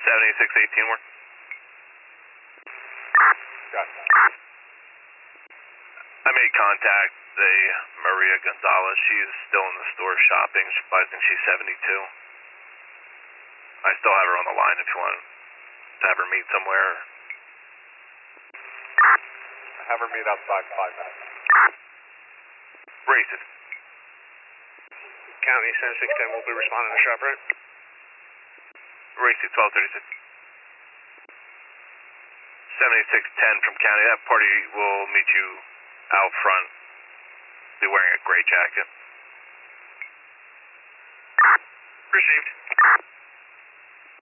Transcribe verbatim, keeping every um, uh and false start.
seventy-six eighteen work. Gotcha. I made contact, the Maria Gonzalez. She's still in the store shopping. She, I think she's seventy-two. I still have her on the line if you want to have her meet somewhere. Have her meet outside five minutes. Race it. County seventy-six ten will be responding to shop, right? Race it, twelve thirty-six. seventy-six ten from County. That party will meet you out front. Be wearing a gray jacket. Received.